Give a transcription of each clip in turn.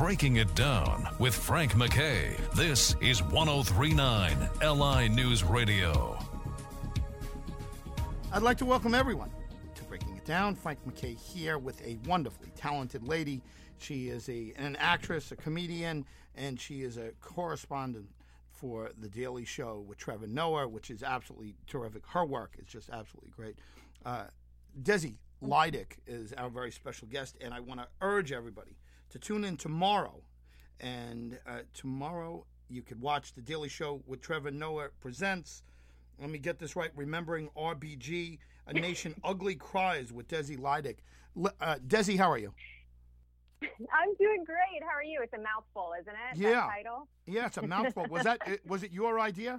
Breaking It Down with Frank McKay. This is 1039 LI News Radio. I'd like to welcome everyone to Breaking It Down. Frank McKay here with a wonderfully talented lady. She is an actress, a comedian, and she is a correspondent for The Daily Show with Trevor Noah, which is absolutely terrific. Her work is just absolutely great. Desi Lydic is our very special guest, and I want to urge everybody to tune in tomorrow. And tomorrow you could watch The Daily Show with Trevor Noah presents, let me get this right, Remembering RBG, A Nation Ugly Cries with Desi Lydic. Desi, how are you? I'm doing great. How are you? It's a mouthful, isn't it? Yeah. That title? Yeah, it's a mouthful. Was it your idea?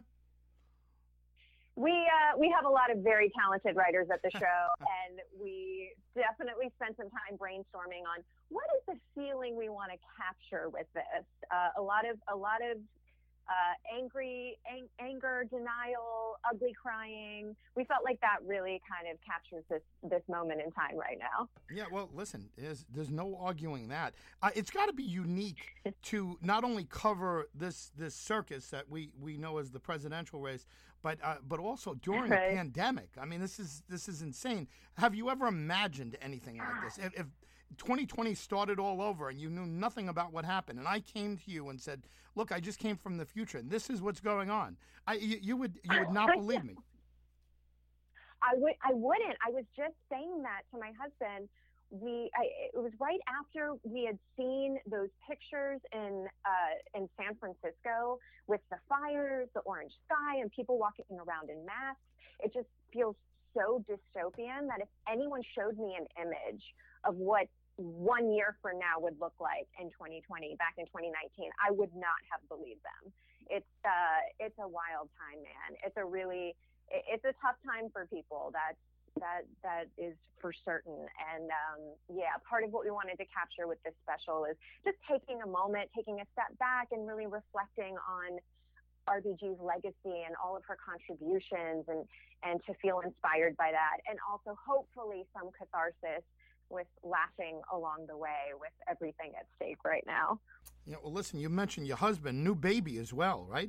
We have a lot of very talented writers at the show, and we definitely spent some time brainstorming on what is the feeling we want to capture with this. A lot of anger, denial, ugly crying. We felt like that really kind of captures this moment in time right now. Yeah, well, listen, there's no arguing that. It's got to be unique to not only cover this circus that we know as the presidential race, but also during the pandemic. I mean, this is insane. Have you ever imagined anything like this? If 2020 started all over and you knew nothing about what happened, and I came to you and said, "Look, I just came from the future, and this is what's going on," you would not believe me. I wouldn't. I was just saying that to my husband. It was right after we had seen those pictures in San Francisco with the fires, the orange sky, and people walking around in masks. It just feels so dystopian that if anyone showed me an image of what 1 year from now would look like in 2020, back in 2019, I would not have believed them. It's a wild time, man. It's a tough time for people. That is for certain. And part of what we wanted to capture with this special is just taking a moment, taking a step back, and really reflecting on RBG's legacy and all of her contributions, and to feel inspired by that, and also hopefully some catharsis with laughing along the way with everything at stake right now. Yeah, well, listen, you mentioned your husband, new baby as well, right?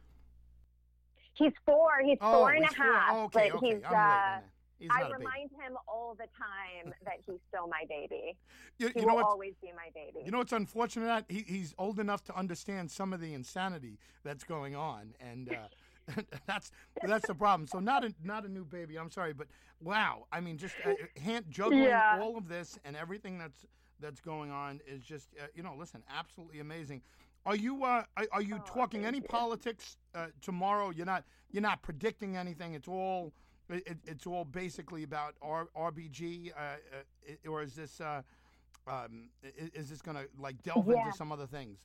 He's 4. He's four and a half. Oh, okay, but okay. I remind him all the time that he's still my baby. He will always be my baby. You know what's unfortunate? He's old enough to understand some of the insanity that's going on, and that's the problem. So not a new baby. I'm sorry, but wow. I mean, just juggling all of this and everything that's going on is just listen, absolutely amazing. Are you talking any politics tomorrow? You're not predicting anything. It's all basically about RBG, or is this going to like delve into some other things?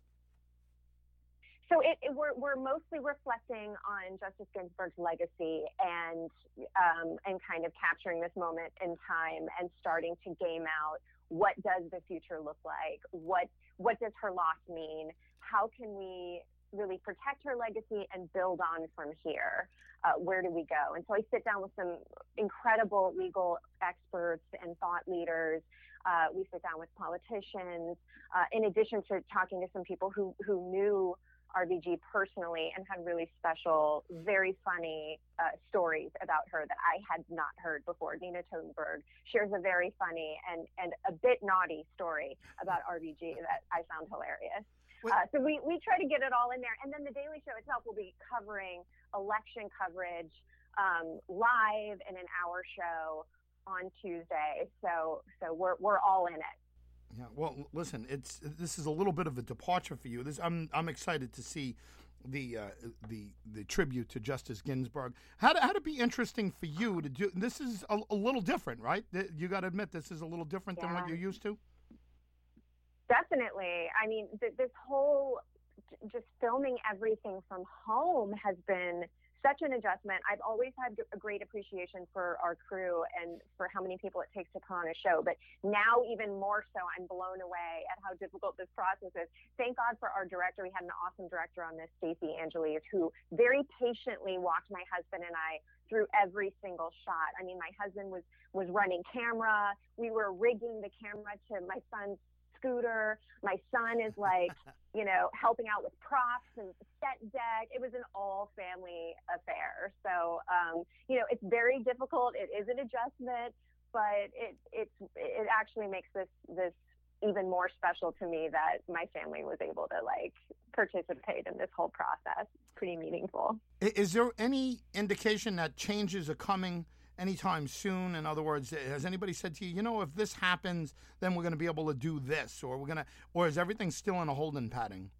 So we're mostly reflecting on Justice Ginsburg's legacy and kind of capturing this moment in time and starting to game out what does the future look like? What does her loss mean? How can we really protect her legacy and build on from here? Where do we go? And so I sit down with some incredible legal experts and thought leaders. We sit down with politicians, in addition to talking to some people who knew RBG personally and had really special, very funny stories about her that I had not heard before. Nina Totenberg shares a very funny and a bit naughty story about RBG that I found hilarious. So we try to get it all in there. And then the Daily Show itself will be covering election coverage live in an hour show on Tuesday. So we're all in it. Yeah, well, listen, this is a little bit of a departure for you. I'm excited to see the tribute to Justice Ginsburg. How'd it be interesting for you to do? This is a little different, right? You got to admit, this is a little different than what you're used to. Definitely. I mean, this whole just filming everything from home has been such an adjustment. I've always had a great appreciation for our crew and for how many people it takes to put on a show. But now even more so, I'm blown away at how difficult this process is. Thank God for our director. We had an awesome director on this, Stacey Angeles, who very patiently walked my husband and I through every single shot. I mean, my husband was running camera. We were rigging the camera to my son's scooter. My son is like, helping out with props and set deck. It was an all family affair. So, it's very difficult. It is an adjustment, but it actually makes this even more special to me that my family was able to participate in this whole process. Pretty meaningful. Is there any indication that changes are coming anytime soon? In other words, has anybody said to you, if this happens, then we're going to be able to do this, or is everything still in a holding pattern?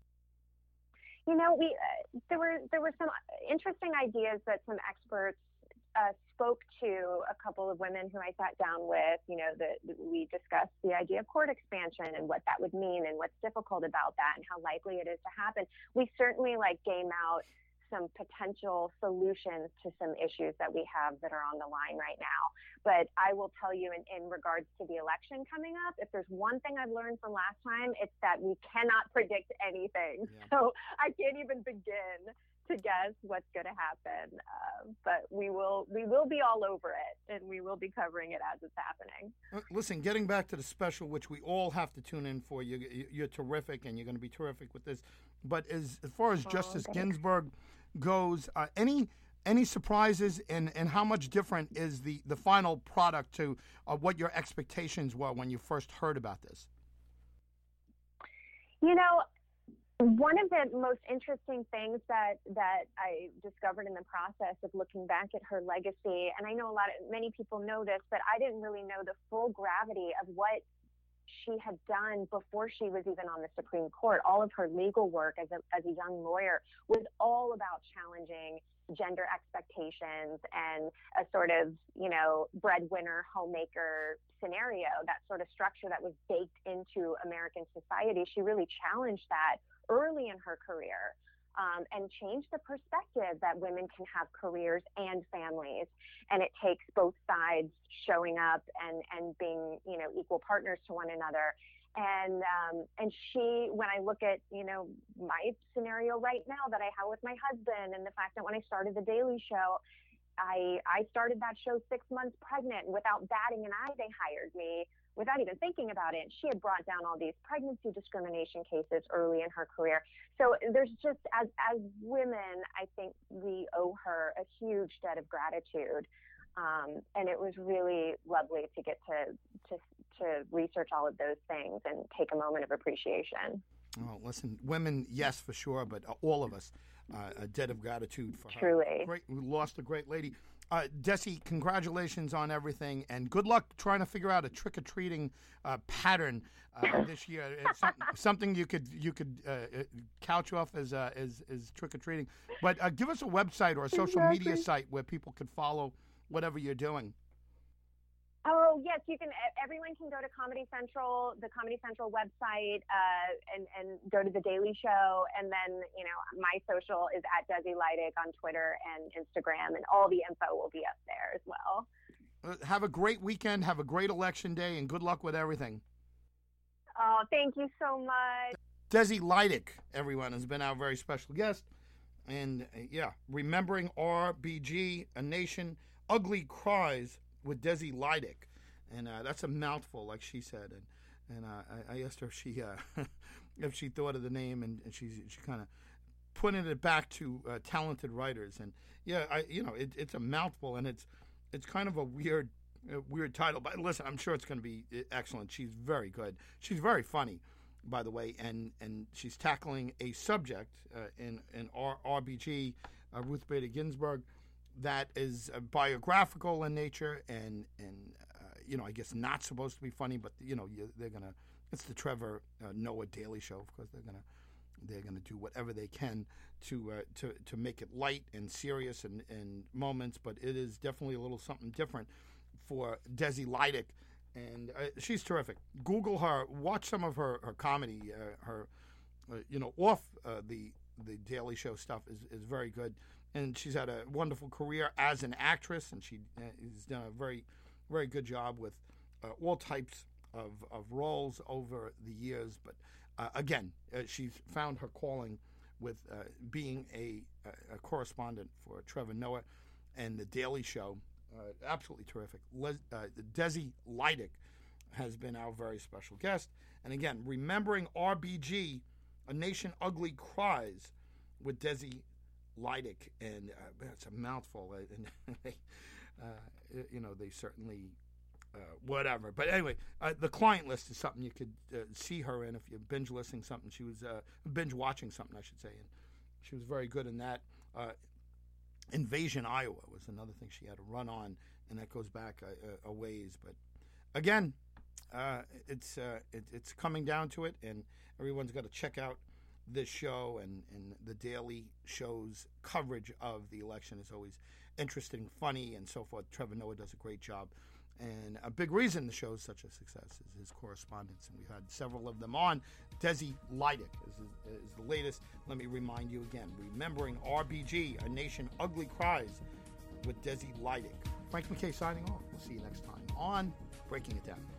There were some interesting ideas that some experts spoke to a couple of women who I sat down with. We discussed the idea of court expansion and what that would mean and what's difficult about that and how likely it is to happen. We certainly game out some potential solutions to some issues that we have that are on the line right now. But I will tell you in regards to the election coming up, if there's one thing I've learned from last time, it's that we cannot predict anything. Yeah. So I can't even begin to guess what's going to happen. But we will be all over it, and we will be covering it as it's happening. Listen, getting back to the special, which we all have to tune in for, you're terrific, and you're going to be terrific with this. But as far as Justice Ginsburg goes, any surprises, and how much different is the final product to what your expectations were when you first heard about this? One of the most interesting things that I discovered in the process of looking back at her legacy, and I know many people know this, but I didn't really know the full gravity of what she had done before she was even on the Supreme Court. All of her legal work as a young lawyer was all about challenging gender expectations and a sort of, breadwinner, homemaker scenario, that sort of structure that was baked into American society. She really challenged that early in her career, and changed the perspective that women can have careers and families, and it takes both sides showing up and being, equal partners to one another. And she, when I look at, my scenario right now that I have with my husband, and the fact that when I started The Daily Show, I started that show 6 months pregnant, and without batting an eye, they hired me without even thinking about it. She had brought down all these pregnancy discrimination cases early in her career. So there's just, as women, I think we owe her a huge debt of gratitude. And it was really lovely to get to research all of those things and take a moment of appreciation. Oh, listen, women, yes, for sure, but all of us, a debt of gratitude for her. Truly. Great, we lost a great lady. Desi, congratulations on everything, and good luck trying to figure out a trick-or-treating pattern this year. It's something you could couch off as trick-or-treating. But give us a website or a social media site where people could follow whatever you're doing. Oh, yes, you can. Everyone can go to Comedy Central, the Comedy Central website, and go to The Daily Show. And then, my social is at Desi Leidig on Twitter and Instagram, and all the info will be up there as well. Have a great weekend. Have a great election day, and good luck with everything. Oh, thank you so much. Desi Leidig, everyone, has been our very special guest. And, remembering RBG, A Nation, Ugly Cries, with Desi Leidig, and that's a mouthful, like she said. And I asked her if she thought of the name, and she kind of putting it back to talented writers. And it's a mouthful, and it's kind of a weird title. But listen, I'm sure it's going to be excellent. She's very good. She's very funny, by the way, and she's tackling a subject in RBG, Ruth Bader Ginsburg, that is biographical in nature, and I guess not supposed to be funny, but they're gonna. It's the Trevor Noah Daily Show. Of course, they're gonna do whatever they can to make it light and serious and moments. But it is definitely a little something different for Desi Leidig, and she's terrific. Google her, watch some of her comedy, off the Daily Show stuff is very good. And she's had a wonderful career as an actress, and she has done a very, very good job with all types of roles over the years. But again, she's found her calling with being a correspondent for Trevor Noah and The Daily Show. Absolutely terrific. Desi Leidig has been our very special guest. And again, Remembering RBG, A Nation Ugly Cries, with Desi Lydic. And it's a mouthful. And they certainly... whatever. But anyway, the client list is something you could see her in if you're binge listening something. She was binge watching something, I should say, and she was very good in that. Invasion Iowa was another thing she had to run on, and that goes back a ways. But again, it's coming down to it, and everyone's got to check out this show, and the daily show's coverage of the election is always interesting, funny, and so forth. Trevor Noah does a great job. And a big reason the show is such a success is his correspondence. And we've had several of them on. Desi Lydic is the latest. Let me remind you again. Remembering RBG, A Nation Ugly Cries, with Desi Lydic. Frank McKay signing off. We'll see you next time on Breaking It Down.